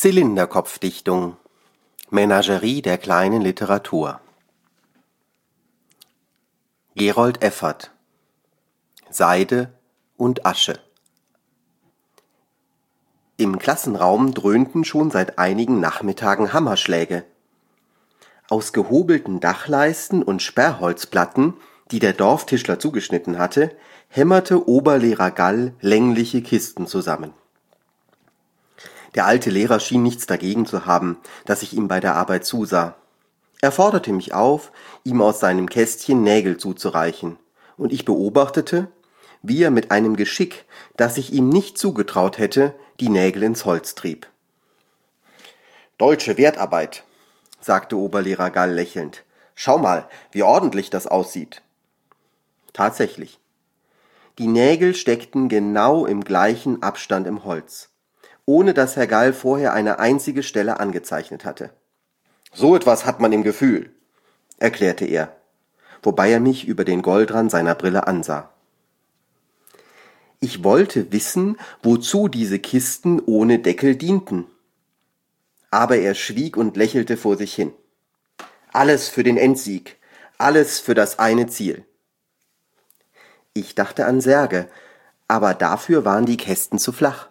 Zylinderkopfdichtung. Menagerie der kleinen Literatur. Gerold Effert. Seide und Asche. Im Klassenraum dröhnten schon seit einigen Nachmittagen Hammerschläge. Aus gehobelten Dachleisten und Sperrholzplatten, die der Dorftischler zugeschnitten hatte, hämmerte Oberlehrer Gall längliche Kisten zusammen. Der alte Lehrer schien nichts dagegen zu haben, dass ich ihm bei der Arbeit zusah. Er forderte mich auf, ihm aus seinem Kästchen Nägel zuzureichen, und ich beobachtete, wie er mit einem Geschick, das ich ihm nicht zugetraut hätte, die Nägel ins Holz trieb. »Deutsche Wertarbeit«, sagte Oberlehrer Gall lächelnd. »Schau mal, wie ordentlich das aussieht.« Tatsächlich. Die Nägel steckten genau im gleichen Abstand im Holz, ohne dass Herr Gall vorher eine einzige Stelle angezeichnet hatte. »So etwas hat man im Gefühl«, erklärte er, wobei er mich über den Goldrand seiner Brille ansah. Ich wollte wissen, wozu diese Kisten ohne Deckel dienten. Aber er schwieg und lächelte vor sich hin. Alles für den Endsieg, alles für das eine Ziel. Ich dachte an Särge, aber dafür waren die Kästen zu flach.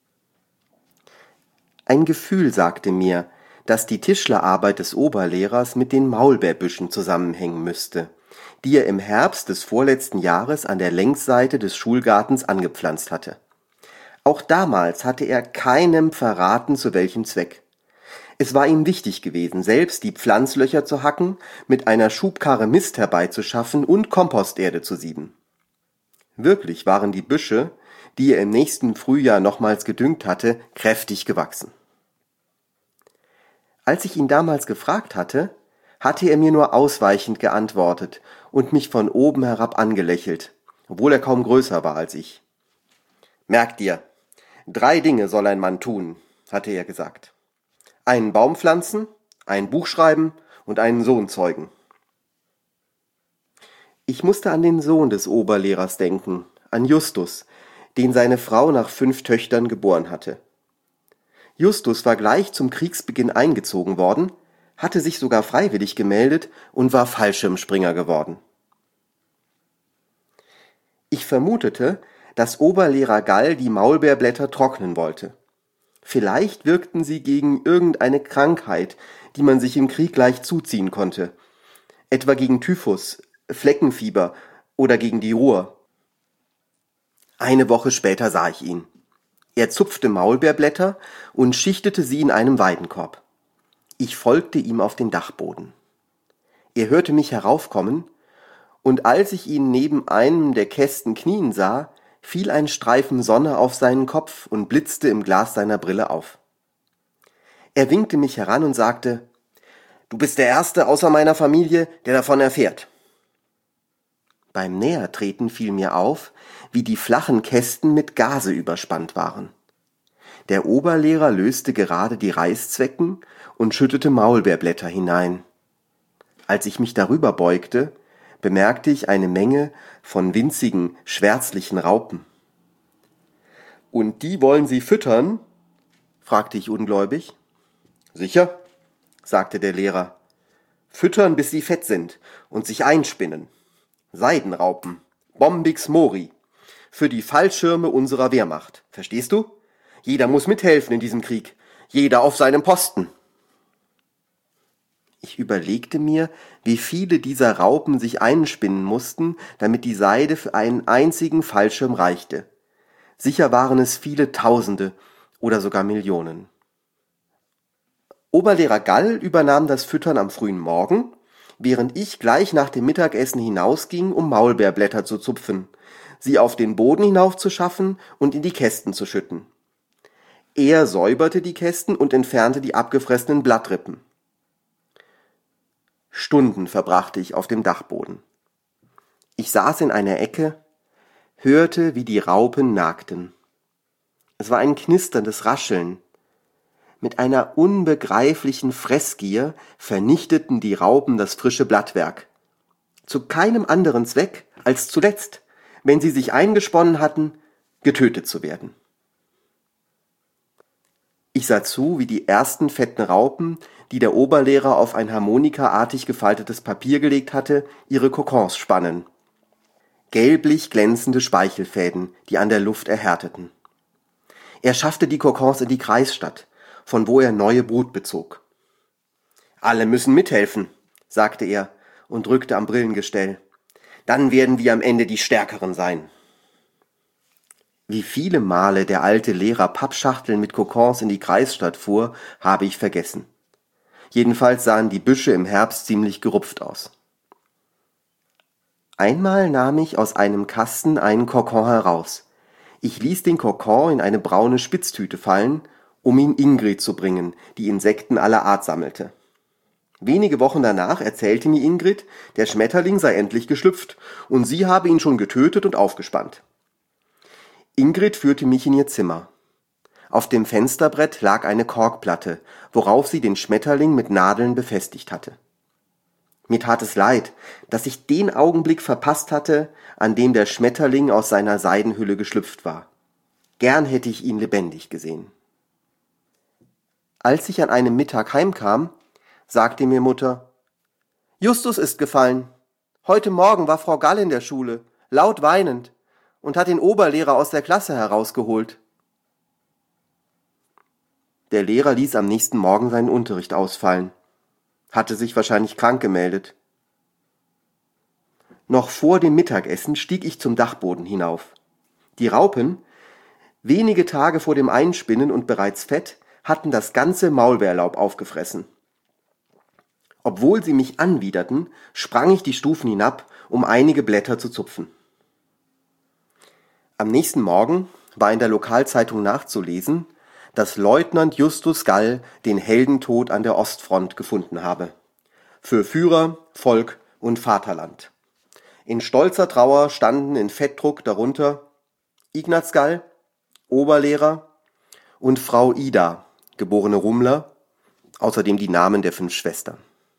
Ein Gefühl sagte mir, dass die Tischlerarbeit des Oberlehrers mit den Maulbeerbüschen zusammenhängen müsste, die er im Herbst des vorletzten Jahres an der Längsseite des Schulgartens angepflanzt hatte. Auch damals hatte er keinem verraten, zu welchem Zweck. Es war ihm wichtig gewesen, selbst die Pflanzlöcher zu hacken, mit einer Schubkarre Mist herbeizuschaffen und Komposterde zu sieben. Wirklich waren die Büsche, die er im nächsten Frühjahr nochmals gedüngt hatte, kräftig gewachsen. Als ich ihn damals gefragt hatte, hatte er mir nur ausweichend geantwortet und mich von oben herab angelächelt, obwohl er kaum größer war als ich. »Merk dir, 3 Dinge soll ein Mann tun«, hatte er gesagt. »Einen Baum pflanzen, ein Buch schreiben und einen Sohn zeugen.« Ich musste an den Sohn des Oberlehrers denken, an Justus, den seine Frau nach 5 Töchtern geboren hatte. Justus war gleich zum Kriegsbeginn eingezogen worden, hatte sich sogar freiwillig gemeldet und war Fallschirmspringer geworden. Ich vermutete, dass Oberlehrer Gall die Maulbeerblätter trocknen wollte. Vielleicht wirkten sie gegen irgendeine Krankheit, die man sich im Krieg leicht zuziehen konnte, etwa gegen Typhus, Fleckenfieber oder gegen die Ruhr. Eine Woche später sah ich ihn. Er zupfte Maulbeerblätter und schichtete sie in einem Weidenkorb. Ich folgte ihm auf den Dachboden. Er hörte mich heraufkommen, und als ich ihn neben einem der Kästen knien sah, fiel ein Streifen Sonne auf seinen Kopf und blitzte im Glas seiner Brille auf. Er winkte mich heran und sagte: »Du bist der Erste außer meiner Familie, der davon erfährt.« Beim Nähertreten fiel mir auf, wie die flachen Kästen mit Gase überspannt waren. Der Oberlehrer löste gerade die Reißzwecken und schüttete Maulbeerblätter hinein. Als ich mich darüber beugte, bemerkte ich eine Menge von winzigen, schwärzlichen Raupen. »Und die wollen Sie füttern?« fragte ich ungläubig. »Sicher«, sagte der Lehrer. »Füttern, bis sie fett sind und sich einspinnen. Seidenraupen, Bombix mori, für die Fallschirme unserer Wehrmacht. Verstehst du? Jeder muss mithelfen in diesem Krieg, jeder auf seinem Posten.« Ich überlegte mir, wie viele dieser Raupen sich einspinnen mussten, damit die Seide für einen einzigen Fallschirm reichte. Sicher waren es viele Tausende oder sogar Millionen. Oberlehrer Gall übernahm das Füttern am frühen Morgen, während ich gleich nach dem Mittagessen hinausging, um Maulbeerblätter zu zupfen, sie auf den Boden hinaufzuschaffen und in die Kästen zu schütten. Er säuberte die Kästen und entfernte die abgefressenen Blattrippen. Stunden verbrachte ich auf dem Dachboden. Ich saß in einer Ecke, hörte, wie die Raupen nagten. Es war ein knisterndes Rascheln. Mit einer unbegreiflichen Fressgier vernichteten die Raupen das frische Blattwerk. Zu keinem anderen Zweck, als zuletzt, wenn sie sich eingesponnen hatten, getötet zu werden. Ich sah zu, wie die ersten fetten Raupen, die der Oberlehrer auf ein harmonikaartig gefaltetes Papier gelegt hatte, ihre Kokons spannen. Gelblich glänzende Speichelfäden, die an der Luft erhärteten. Er schaffte die Kokons in die Kreisstadt, von wo er neue Brut bezog. »Alle müssen mithelfen«, sagte er und drückte am Brillengestell. »Dann werden wir am Ende die Stärkeren sein.« Wie viele Male der alte Lehrer Pappschachteln mit Kokons in die Kreisstadt fuhr, habe ich vergessen. Jedenfalls sahen die Büsche im Herbst ziemlich gerupft aus. Einmal nahm ich aus einem Kasten einen Kokon heraus. Ich ließ den Kokon in eine braune Spitztüte fallen, um ihn Ingrid zu bringen, die Insekten aller Art sammelte. Wenige Wochen danach erzählte mir Ingrid, der Schmetterling sei endlich geschlüpft und sie habe ihn schon getötet und aufgespannt. Ingrid führte mich in ihr Zimmer. Auf dem Fensterbrett lag eine Korkplatte, worauf sie den Schmetterling mit Nadeln befestigt hatte. Mir tat es leid, dass ich den Augenblick verpasst hatte, an dem der Schmetterling aus seiner Seidenhülle geschlüpft war. Gern hätte ich ihn lebendig gesehen. Als ich an einem Mittag heimkam, sagte mir Mutter: »Justus ist gefallen. Heute Morgen war Frau Gall in der Schule, laut weinend, und hat den Oberlehrer aus der Klasse herausgeholt.« Der Lehrer ließ am nächsten Morgen seinen Unterricht ausfallen. Hatte sich wahrscheinlich krank gemeldet. Noch vor dem Mittagessen stieg ich zum Dachboden hinauf. Die Raupen, wenige Tage vor dem Einspinnen und bereits fett, hatten das ganze Maulbeerlaub aufgefressen. Obwohl sie mich anwiderten, sprang ich die Stufen hinab, um einige Blätter zu zupfen. Am nächsten Morgen war in der Lokalzeitung nachzulesen, dass Leutnant Justus Gall den Heldentod an der Ostfront gefunden habe. Für Führer, Volk und Vaterland. In stolzer Trauer standen in Fettdruck darunter Ignaz Gall, Oberlehrer, und Frau Ida, geborene Rummler, außerdem die Namen der 5 Schwestern.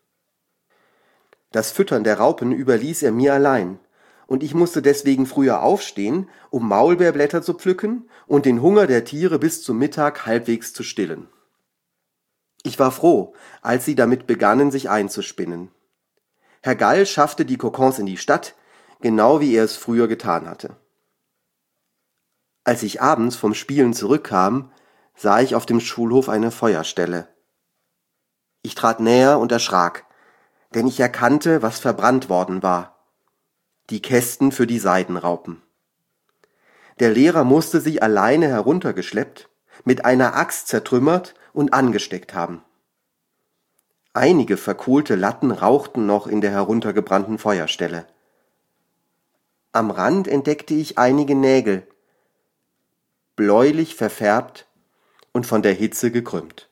Das Füttern der Raupen überließ er mir allein, und ich musste deswegen früher aufstehen, um Maulbeerblätter zu pflücken und den Hunger der Tiere bis zum Mittag halbwegs zu stillen. Ich war froh, als sie damit begannen, sich einzuspinnen. Herr Gall schaffte die Kokons in die Stadt, genau wie er es früher getan hatte. Als ich abends vom Spielen zurückkam, sah ich auf dem Schulhof eine Feuerstelle. Ich trat näher und erschrak, denn ich erkannte, was verbrannt worden war. Die Kästen für die Seidenraupen. Der Lehrer musste sie alleine heruntergeschleppt, mit einer Axt zertrümmert und angesteckt haben. Einige verkohlte Latten rauchten noch in der heruntergebrannten Feuerstelle. Am Rand entdeckte ich einige Nägel, bläulich verfärbt und von der Hitze gekrümmt.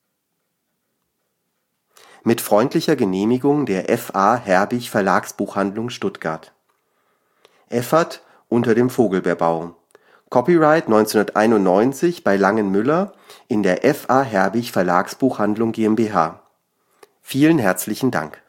Mit freundlicher Genehmigung der F.A. Herbig Verlagsbuchhandlung Stuttgart. Effert unter dem Vogelbeerbau. Copyright 1991 bei Langenmüller in der F.A. Herbig Verlagsbuchhandlung GmbH. Vielen herzlichen Dank.